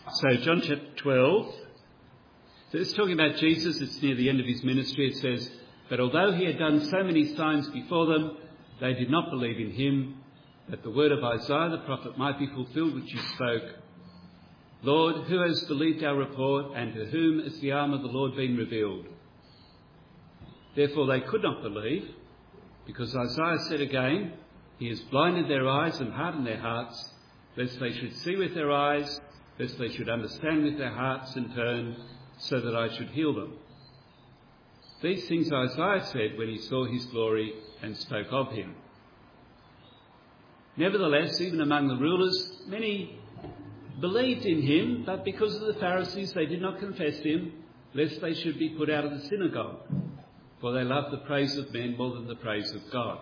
So John chapter 12, so it's talking about Jesus. It's near the end of his ministry. It says, "But although he had done so many signs before them, they did not believe in him, that the word of Isaiah the prophet might be fulfilled, which he spoke. Lord, who has believed our report, and to whom has the arm of the Lord been revealed?" Therefore they could not believe, because Isaiah said again, "He has blinded their eyes and hardened their hearts, lest they should see with their eyes, lest they should understand with their hearts and turn, so that I should heal them." These things Isaiah said when he saw his glory and spoke of him. Nevertheless, even among the rulers, many believed in him, but because of the Pharisees they did not confess him, lest they should be put out of the synagogue, for they loved the praise of men more than the praise of God.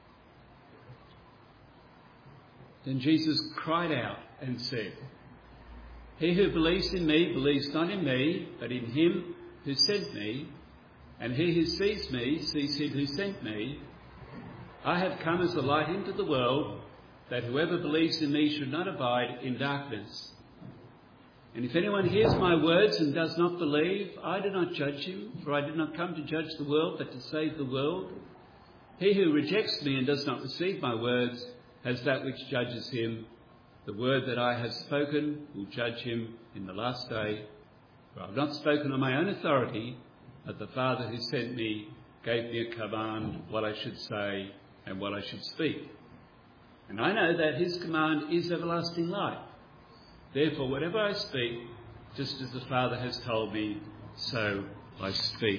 Then Jesus cried out and said, "He who believes in me believes not in me, but in him who sent me, and he who sees me sees him who sent me. I have come as a light into the world, that whoever believes in me should not abide in darkness. And if anyone hears my words and does not believe, I do not judge him, for I did not come to judge the world, but to save the world. He who rejects me and does not receive my words has that which judges him. The word that I have spoken will judge him in the last day. For I have not spoken on my own authority, but the Father who sent me gave me a command what I should say and what I should speak. And I know that his command is everlasting life. Therefore, whatever I speak, just as the Father has told me, so I speak."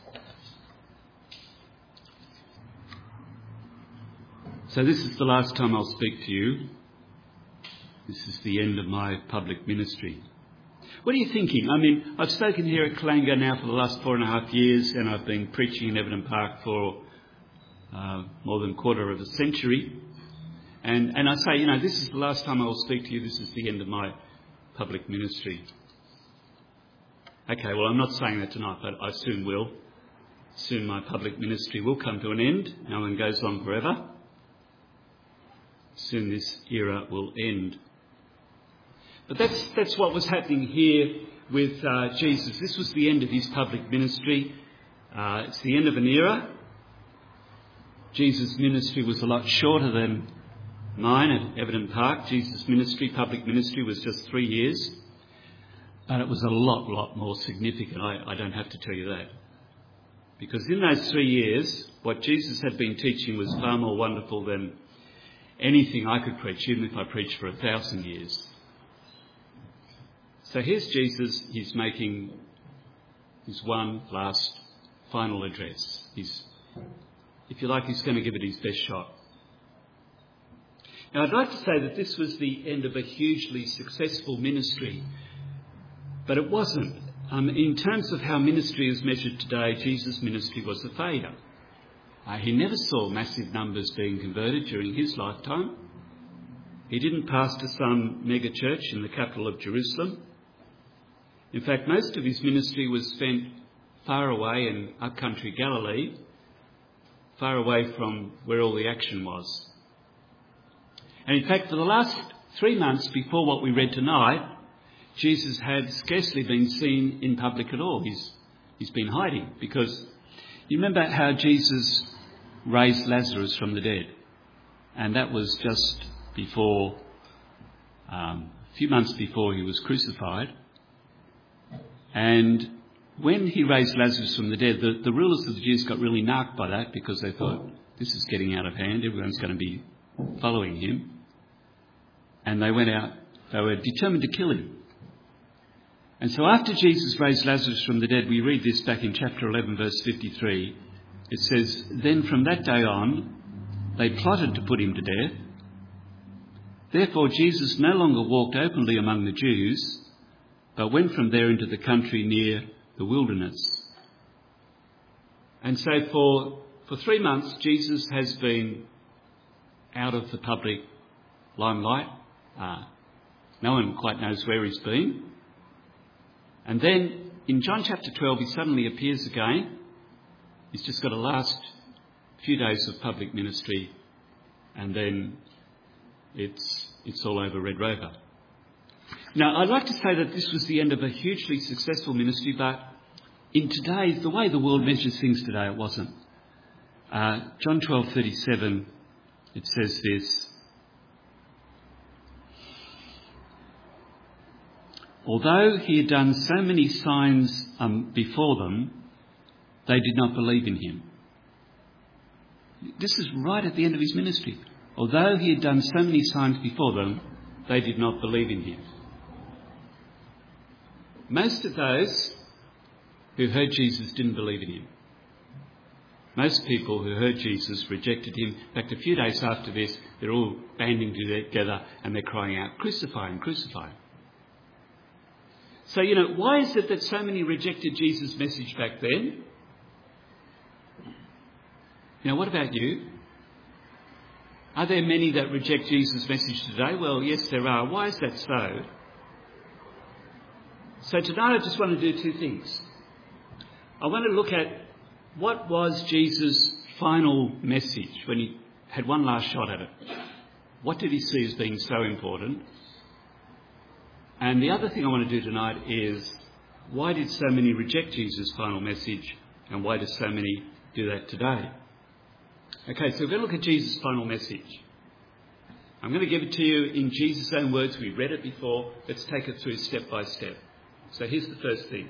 So this is the last time I'll speak to you. This is the end of my public ministry. What are you thinking? I mean, I've spoken here at Kalanga now for the last 4.5 years, and I've been preaching in Everton Park for more than a quarter of a century. And I say, this is the last time I will speak to you. This is the end of my public ministry. Okay, well, I'm not saying that tonight, but I soon will. Soon my public ministry will come to an end. No one goes on forever. Soon this era will end. But that's what was happening here with Jesus. This was the end of his public ministry. It's the end of an era. Jesus' ministry was a lot shorter than mine at Everton Park. Jesus' ministry, public ministry, was just 3 years. But it was a lot more significant. I don't have to tell you that. Because in those 3 years, what Jesus had been teaching was far more wonderful than anything I could preach, even if I preached for 1,000 years. So here's Jesus. He's making his one last final address. If you like, he's going to give it his best shot. Now, I'd like to say that this was the end of a hugely successful ministry, but it wasn't. In terms of how ministry is measured today, Jesus' ministry was a failure. He never saw massive numbers being converted during his lifetime. He didn't pastor some mega church in the capital of Jerusalem. In fact, most of his ministry was spent far away in upcountry Galilee, far away from where all the action was. And in fact, for the last 3 months before what we read tonight, Jesus had scarcely been seen in public at all. He's been hiding, because you remember how Jesus raised Lazarus from the dead, and that was just before, a few months before he was crucified. And when he raised Lazarus from the dead, the rulers of the Jews got really narked by that, because they thought, this is getting out of hand, everyone's going to be following him. And they went out, they were determined to kill him. And so after Jesus raised Lazarus from the dead, we read this back in chapter 11, verse 53. It says, "Then from that day on, they plotted to put him to death. Therefore Jesus no longer walked openly among the Jews, but went from there into the country near the wilderness." And so for 3 months, Jesus has been out of the public limelight. No one quite knows where he's been. And then in John chapter 12, he suddenly appears again. He's just got a last few days of public ministry, and then it's all over Red Rover. Now, I'd like to say that this was the end of a hugely successful ministry, but in today's, the way the world measures things today, it wasn't. John 12:37, it says this: although he had done so many signs before them, they did not believe in him. This is right at the end of his ministry. Although he had done so many signs before them, they did not believe in him. Most of those who heard Jesus didn't believe in him. Most people who heard Jesus rejected him. In fact, a few days after this, they're all banding together and they're crying out, "Crucify him, crucify him." So, why is it that so many rejected Jesus' message back then? What about you? Are there many that reject Jesus' message today? Well, yes, there are. Why is that so? So tonight I just want to do two things. I want to look at what was Jesus' final message when he had one last shot at it. What did he see as being so important? And the other thing I want to do tonight is, why did so many reject Jesus' final message, and why do so many do that today? Okay, so we're going to look at Jesus' final message. I'm going to give it to you in Jesus' own words. We read it before. Let's take it through step by step. So here's the first thing.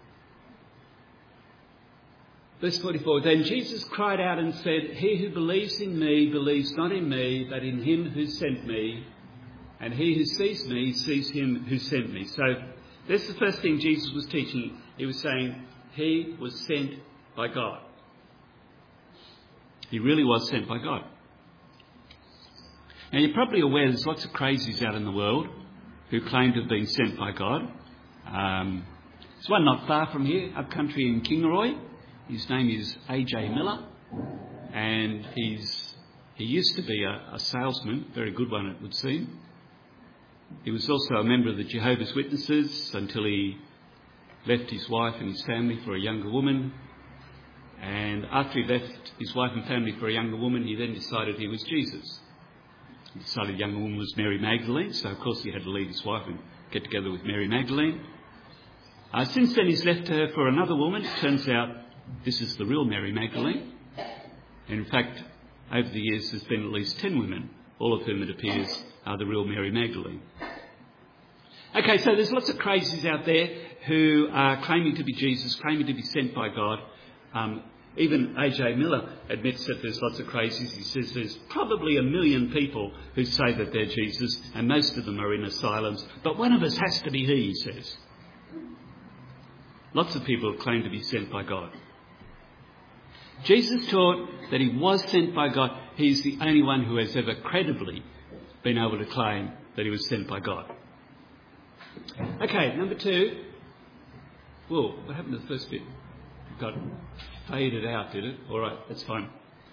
Verse 44, then Jesus cried out and said, he who believes in me believes not in me, but in him who sent me. And he who sees me sees him who sent me. So that's the first thing Jesus was teaching. He was saying he was sent by God. He really was sent by God. Now, you're probably aware there's lots of crazies out in the world who claim to have been sent by God. There's one not far from here, up country in Kingaroy. His name is A.J. Miller, and he used to be a salesman, very good one it would seem. He was also a member of the Jehovah's Witnesses until he left his wife and his family for a younger woman. And after he left his wife and family for a younger woman, he then decided he was Jesus. He decided the younger woman was Mary Magdalene, so of course he had to leave his wife and get together with Mary Magdalene. Since then he's left her for another woman. It turns out this is the real Mary Magdalene. And in fact, over the years there's been at least 10 women, all of whom it appears are the real Mary Magdalene. Okay, so there's lots of crazies out there who are claiming to be Jesus, claiming to be sent by God. Even A.J. Miller admits that there's lots of crazies. He says there's probably 1 million people who say that they're Jesus, and most of them are in asylums. But one of us has to be he says. Lots of people claim to be sent by God. Jesus taught that he was sent by God. He's the only one who has ever credibly been able to claim that he was sent by God. Okay, number 2. Whoa, what happened to the first bit? It got faded out, did it? All right, that's fine.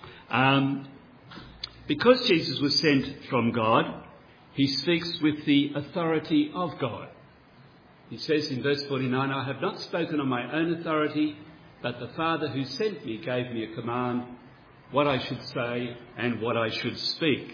Because Jesus was sent from God, he speaks with the authority of God. He says in verse 49, I have not spoken on my own authority, but the Father who sent me gave me a command, what I should say and what I should speak.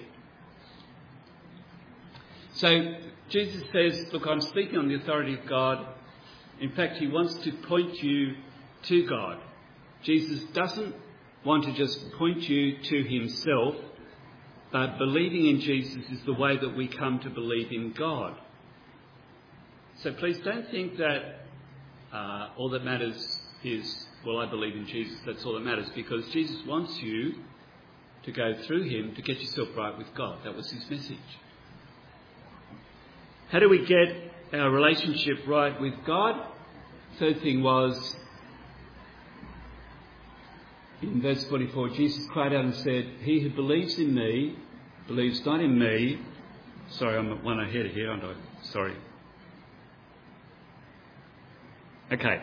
So Jesus says, look, I'm speaking on the authority of God. In fact, he wants to point you to God. Jesus doesn't want to just point you to himself, but believing in Jesus is the way that we come to believe in God. So please don't think that all that matters is, well, I believe in Jesus, that's all that matters, because Jesus wants you to go through him to get yourself right with God. That was his message. How do we get our relationship right with God? Third thing was, in verse 44, Jesus cried out and said, he who believes in me believes not in me. Sorry, I'm one ahead here, aren't I? Sorry. Okay.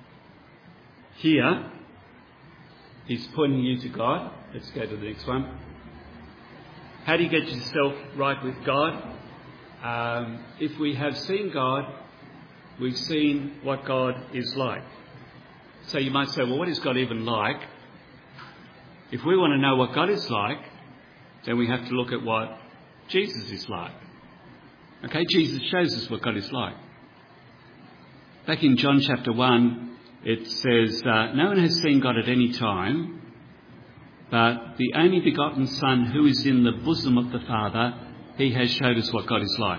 Here, he's pointing you to God. Let's go to the next one. How do you get yourself right with God? If we have seen God, we've seen what God is like. So you might say, well, what is God even like? If we want to know what God is like, then we have to look at what Jesus is like. Okay, Jesus shows us what God is like. Back in John chapter 1, it says, no one has seen God at any time, but the only begotten Son who is in the bosom of the Father, he has showed us what God is like.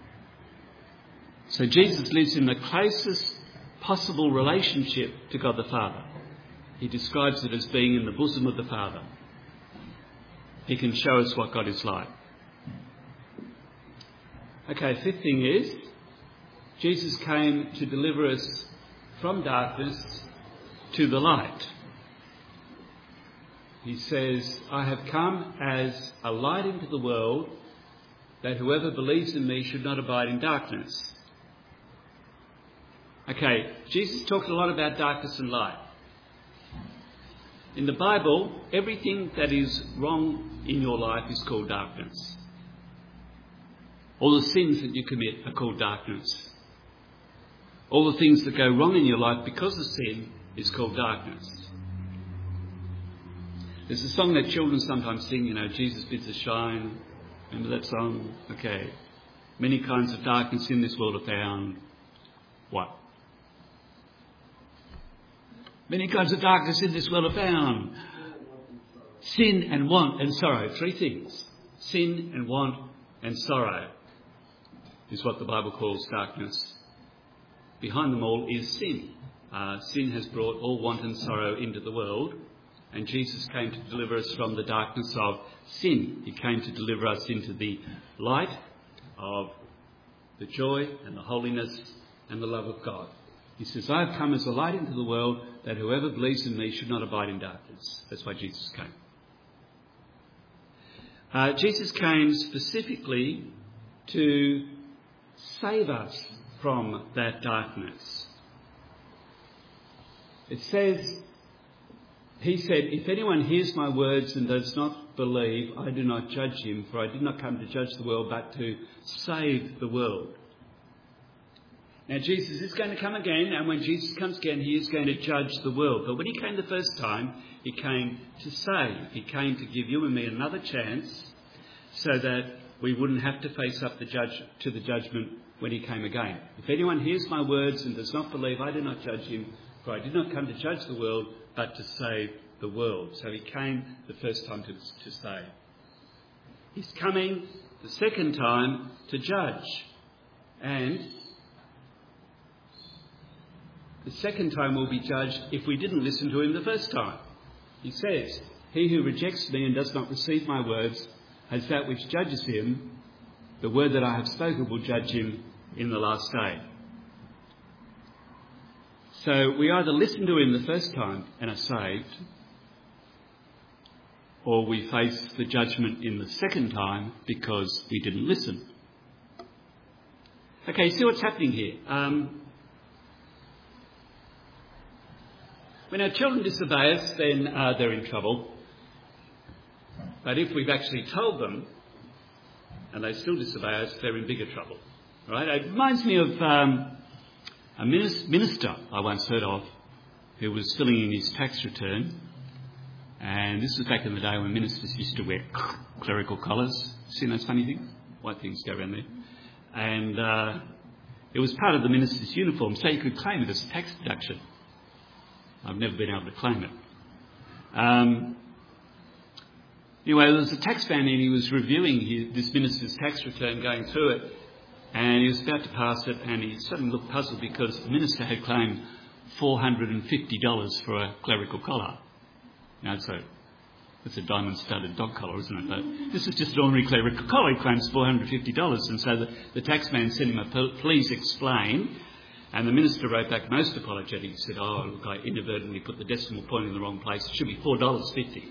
So Jesus lives in the closest possible relationship to God the Father. He describes it as being in the bosom of the Father. He can show us what God is like. Okay, fifth thing is, Jesus came to deliver us from darkness to the light. He says, I have come as a light into the world, that whoever believes in me should not abide in darkness. Okay, Jesus talked a lot about darkness and light. In the Bible, everything that is wrong in your life is called darkness. All the sins that you commit are called darkness. All the things that go wrong in your life because of sin is called darkness. There's a song that children sometimes sing, Jesus bids us shine. Remember that song? Okay. Many kinds of darkness in this world are found. What? Many kinds of darkness in this world are found. Sin and want and sorrow. Three things. Sin and want and sorrow is what the Bible calls darkness. Behind them all is sin. Sin has brought all want and sorrow into the world, and Jesus came to deliver us from the darkness of sin. He came to deliver us into the light of the joy and the holiness and the love of God. He says, I have come as a light into the world, that whoever believes in me should not abide in darkness. That's why Jesus came. Jesus came specifically to save us from that darkness. It says, he said, if anyone hears my words and does not believe, I do not judge him, for I did not come to judge the world, but to save the world. Now, Jesus is going to come again, and when Jesus comes again, he is going to judge the world. But when he came the first time, he came to save. He came to give you and me another chance so that we wouldn't have to face up to the judgment when he came again. If anyone hears my words and does not believe, I do not judge him, for I did not come to judge the world, but to save the world. So he came the first time to save. He's coming the second time to judge. And the second time we'll be judged if we didn't listen to him the first time. He says, he who rejects me and does not receive my words has that which judges him. The word that I have spoken will judge him in the last day. So we either listen to him the first time and are saved, or we face the judgment in the second time because we didn't listen. Okay, see what's happening here. When our children disobey us, then they're in trouble. But if we've actually told them and they still disobey us, they're in bigger trouble. Right? It reminds me of a minister I once heard of who was filling in his tax return. And this was back in the day when ministers used to wear clerical collars. Seen those funny things? White things go around there. And it was part of the minister's uniform, so you could claim it as a tax deduction. I've never been able to claim it. Anyway, there was a tax man and he was reviewing this minister's tax return, going through it, and he was about to pass it, and he suddenly looked puzzled because the minister had claimed $450 for a clerical collar. Now, it's a diamond-studded dog collar, isn't it? But this is just an ordinary clerical collar. He claims $450, and so the tax man sent him a please explain. And the minister wrote back most apologetic. He said, look, I inadvertently put the decimal point in the wrong place. It should be $4.50.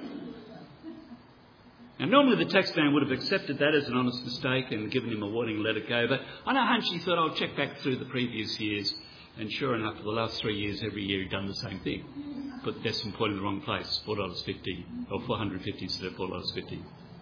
Now, normally the tax man would have accepted that as an honest mistake and given him a warning and let it go. But on a hunch, he thought, I'll check back through the previous years. And sure enough, for the last 3 years, every year he'd done the same thing. Put the decimal point in the wrong place, $4.50, or $450 instead of $4.50.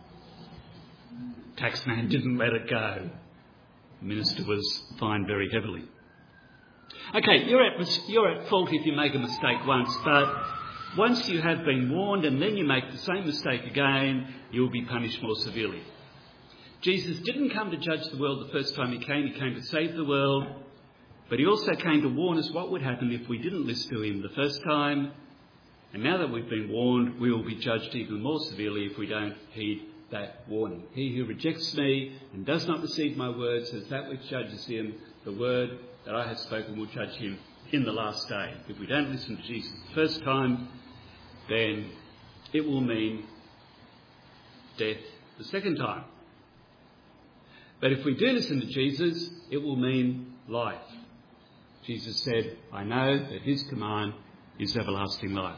Tax man didn't let it go. The minister was fined very heavily. Okay, you're at fault if you make a mistake once, but once you have been warned and then you make the same mistake again, you'll be punished more severely. Jesus didn't come to judge the world the first time he came. He came to save the world. But he also came to warn us what would happen if we didn't listen to him the first time. And now that we've been warned, we will be judged even more severely if we don't heed that warning. He who rejects me and does not receive my words as that which judges him, the word that I have spoken will judge him in the last day. If we don't listen to Jesus the first time, then it will mean death the second time. But if we do listen to Jesus, it will mean life. Jesus said, I know that his command is everlasting life.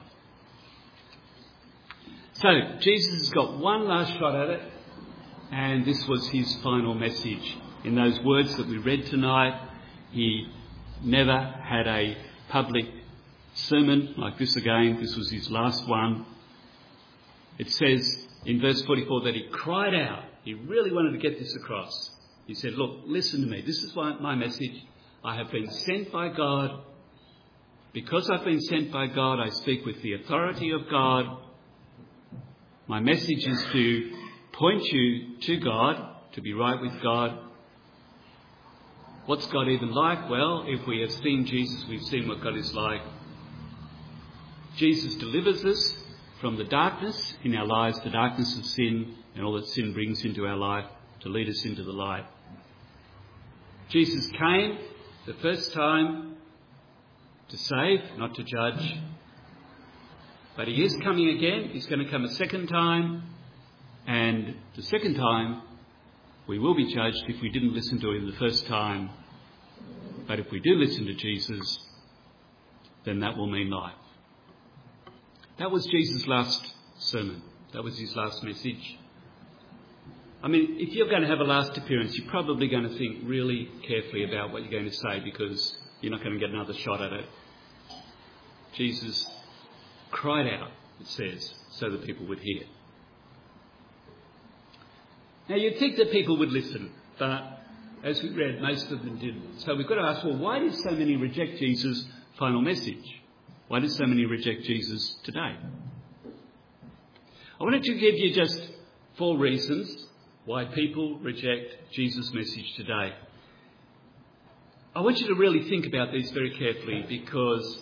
So, Jesus has got one last shot at it, and this was his final message. In those words that we read tonight, he never had a public sermon like this again. This was his last one. It says in verse 44 that he cried out. He really wanted to get this across. He said, look, listen to me. This is my message. I have been sent by God. Because I've been sent by God, I speak with the authority of God. My message is to point you to God, to be right with God. What's God even like? Well, if we have seen Jesus, we've seen what God is like. Jesus delivers us from the darkness in our lives, the darkness of sin and all that sin brings into our life to lead us into the light. Jesus came the first time to save, not to judge. But he is coming again. He's going to come a second time. And the second time, we will be judged if we didn't listen to him the first time. But if we do listen to Jesus, then that will mean life. That was Jesus' last sermon. That was his last message. I mean, if you're going to have a last appearance, you're probably going to think really carefully about what you're going to say because you're not going to get another shot at it. Jesus cried out, it says, so that people would hear. Now, you'd think that people would listen, but as we read, most of them didn't. So we've got to ask, well, why did so many reject Jesus' final message? Why did so many reject Jesus today? I wanted to give you just 4 reasons why people reject Jesus' message today. I want you to really think about these very carefully because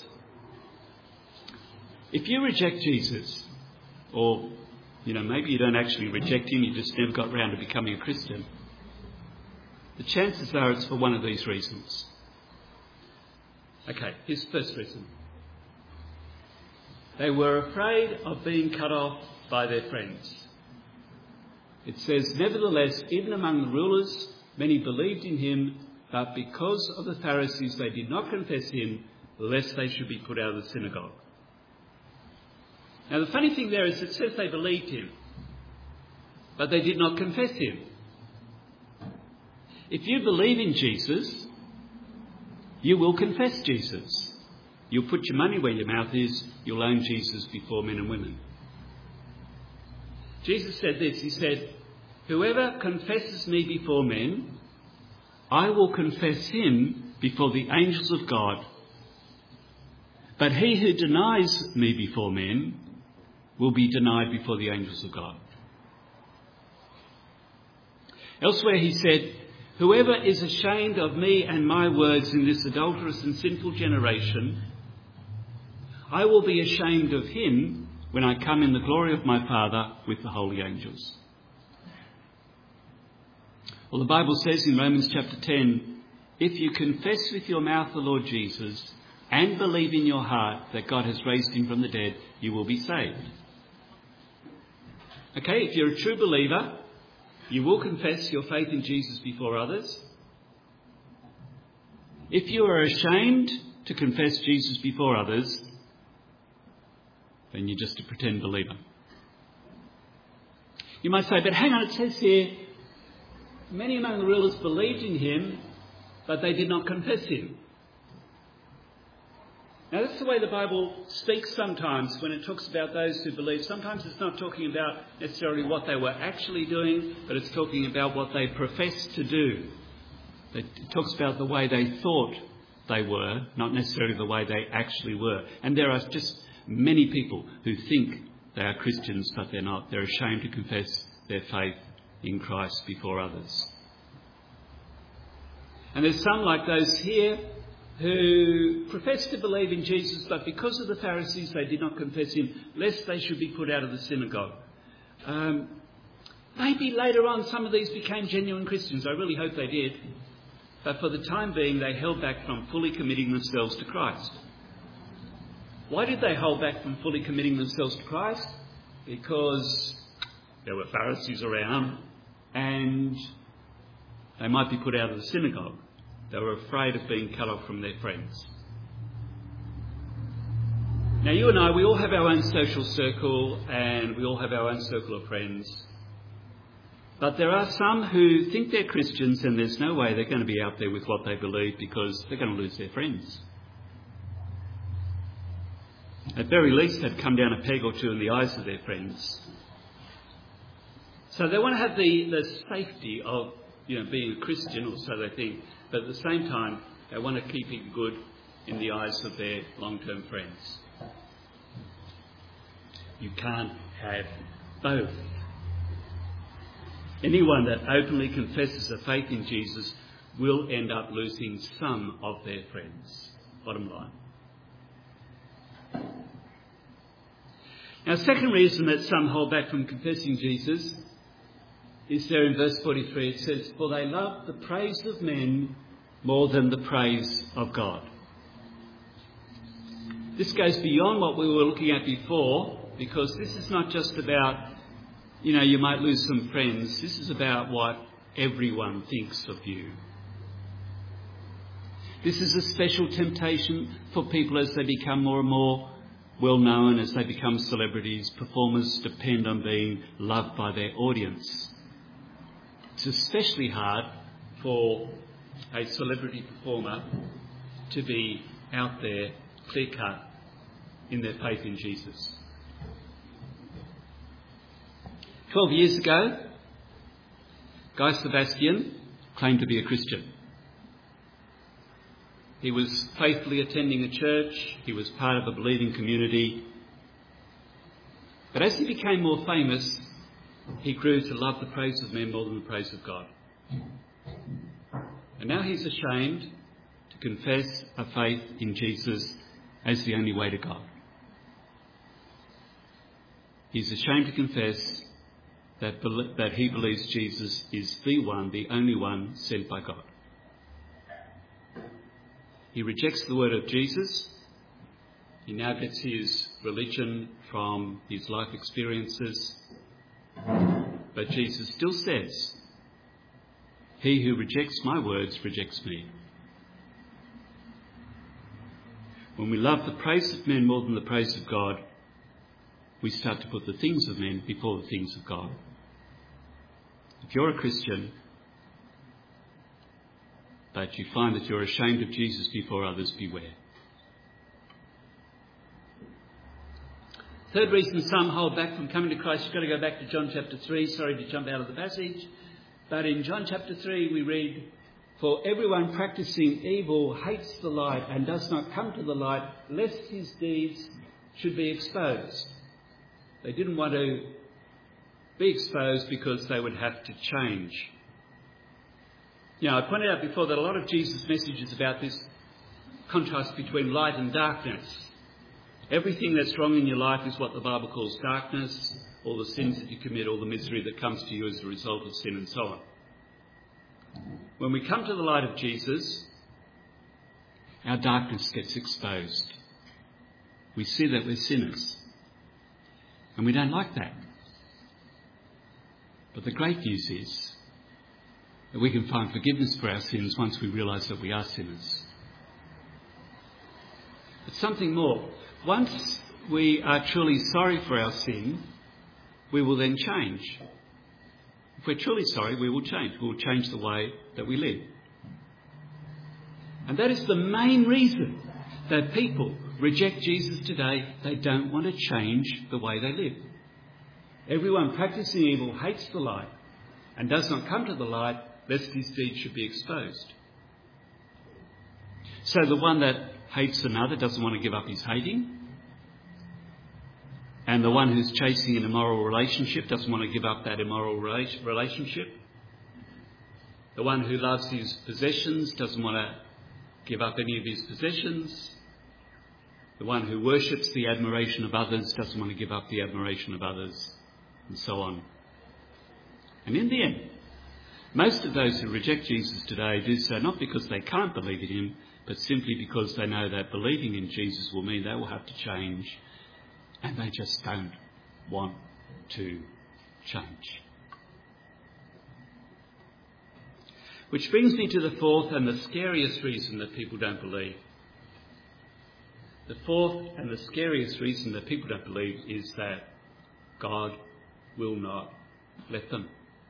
if you reject Jesus, or, maybe you don't actually reject him, you just never got round to becoming a Christian, the chances are it's for one of these reasons. Okay, here's the first reason. They were afraid of being cut off by their friends. It says, nevertheless, even among the rulers, many believed in him, but because of the Pharisees, they did not confess him, lest they should be put out of the synagogue. Now, the funny thing there is it says they believed him, but they did not confess him. If you believe in Jesus, you will confess Jesus. You'll put your money where your mouth is. You'll own Jesus before men and women. Jesus said this. He said, whoever confesses me before men, I will confess him before the angels of God. But he who denies me before men will be denied before the angels of God. Elsewhere he said, whoever is ashamed of me and my words in this adulterous and sinful generation, I will be ashamed of him when I come in the glory of my Father with the holy angels. Well, the Bible says in Romans chapter 10, if you confess with your mouth the Lord Jesus and believe in your heart that God has raised him from the dead, you will be saved. Okay, if you're a true believer, you will confess your faith in Jesus before others. If you are ashamed to confess Jesus before others, then you're just a pretend believer. You might say, but hang on, it says here, many among the rulers believed in him, but they did not confess him. Now, that's the way the Bible speaks sometimes when it talks about those who believe. Sometimes it's not talking about necessarily what they were actually doing, but it's talking about what they professed to do. It talks about the way they thought they were, not necessarily the way they actually were. And there are just many people who think they are Christians, but they're not. They're ashamed to confess their faith in Christ before others. And there's some like those here who profess to believe in Jesus, but because of the Pharisees they did not confess him, lest they should be put out of the synagogue. Maybe later on some of these became genuine Christians. I really hope they did. But for the time being they held back from fully committing themselves to Christ. Why did they hold back from fully committing themselves to Christ? Because there were Pharisees around and they might be put out of the synagogue. They were afraid of being cut off from their friends. Now you and I, we all have our own social circle and we all have our own circle of friends. But there are some who think they're Christians and there's no way they're going to be out there with what they believe because they're going to lose their friends. At very least, they'd come down a peg or two in the eyes of their friends. So they want to have the safety of being a Christian, or so they think, but at the same time, they want to keep it good in the eyes of their long-term friends. You can't have both. Anyone that openly confesses a faith in Jesus will end up losing some of their friends. Bottom line. Now, second reason that some hold back from confessing Jesus is there in verse 43. It says, "For they love the praise of men more than the praise of God." This goes beyond what we were looking at before, because this is not just about, you might lose some friends. This is about what everyone thinks of you. This is a special temptation for people as they become more and more well known, as they become celebrities. Performers depend on being loved by their audience. It's especially hard for a celebrity performer to be out there, clear-cut, in their faith in Jesus. 12 years ago, Guy Sebastian claimed to be a Christian. He was faithfully attending a church. He was part of a believing community. But as he became more famous, he grew to love the praise of men more than the praise of God. And now he's ashamed to confess a faith in Jesus as the only way to God. He's ashamed to confess that he believes Jesus is the one, the only one sent by God. He rejects the word of Jesus. He now gets his religion from his life experiences. But Jesus still says, "He who rejects my words rejects me." When we love the praise of men more than the praise of God, we start to put the things of men before the things of God. If you're a Christian, but you find that you're ashamed of Jesus before others, beware. Third reason some hold back from coming to Christ, you've got to go back to John chapter 3. Sorry to jump out of the passage. But in John chapter 3 we read, "For everyone practicing evil hates the light and does not come to the light, lest his deeds should be exposed." They didn't want to be exposed because they would have to change. I pointed out before that a lot of Jesus' message is about this contrast between light and darkness. Everything that's wrong in your life is what the Bible calls darkness, all the sins that you commit, all the misery that comes to you as a result of sin and so on. When we come to the light of Jesus, our darkness gets exposed. We see that we're sinners, and we don't like that. But the great news is that we can find forgiveness for our sins once we realise that we are sinners. But something more. Once we are truly sorry for our sin, we will then change. If we're truly sorry, we will change. We will change the way that we live. And that is the main reason that people reject Jesus today. They don't want to change the way they live. Everyone practicing evil hates the light and does not come to the light, lest his deeds should be exposed. So the one that hates another doesn't want to give up his hating. And the one who's chasing an immoral relationship doesn't want to give up that immoral relationship. The one who loves his possessions doesn't want to give up any of his possessions. The one who worships the admiration of others doesn't want to give up the admiration of others, and so on. And in the end, most of those who reject Jesus today do so not because they can't believe in him, but simply because they know that believing in Jesus will mean they will have to change, and they just don't want to change. Which brings me to the fourth and the scariest reason that people don't believe. The fourth and the scariest reason that people don't believe is that God will not let them.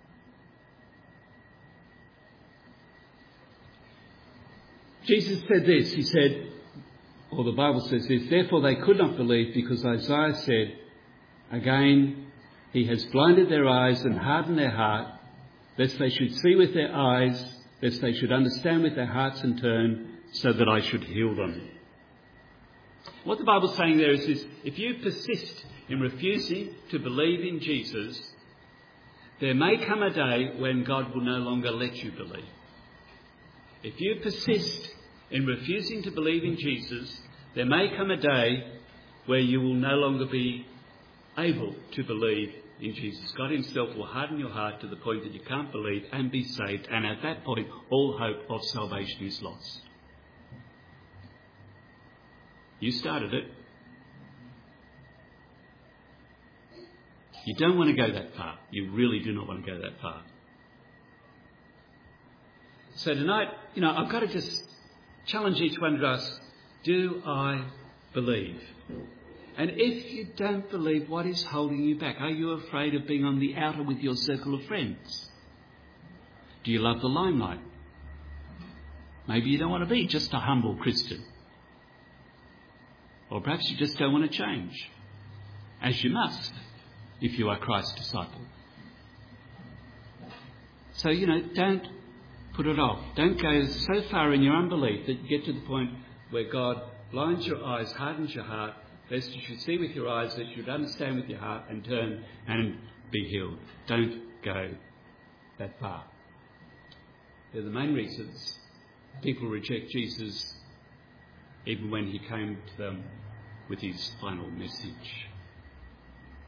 Jesus said this, he said, or the Bible says this, therefore they could not believe because Isaiah said, again, he has blinded their eyes and hardened their heart, lest they should see with their eyes, lest they should understand with their hearts and turn, so that I should heal them. What the Bible's saying there is this: if you persist in refusing to believe in Jesus, there may come a day when God will no longer let you believe. If you persist in refusing to believe in Jesus, there may come a day where you will no longer be able to believe in Jesus. God himself will harden your heart to the point that you can't believe and be saved, and at that point all hope of salvation is lost. You started it. You don't want to go that far. You really do not want to go that far. So tonight, I've got to just challenge each one of us. Do I believe? And if you don't believe, what is holding you back? Are you afraid of being on the outer with your circle of friends? Do you love the limelight? Maybe you don't want to be just a humble Christian. Or perhaps you just don't want to change, as you must if you are Christ's disciple. So, don't put it off. Don't go so far in your unbelief that you get to the point where God blinds your eyes, hardens your heart, lest you should see with your eyes, that you should understand with your heart and turn and be healed. Don't go that far. They're the main reasons people reject Jesus, even when he came to them with his final message.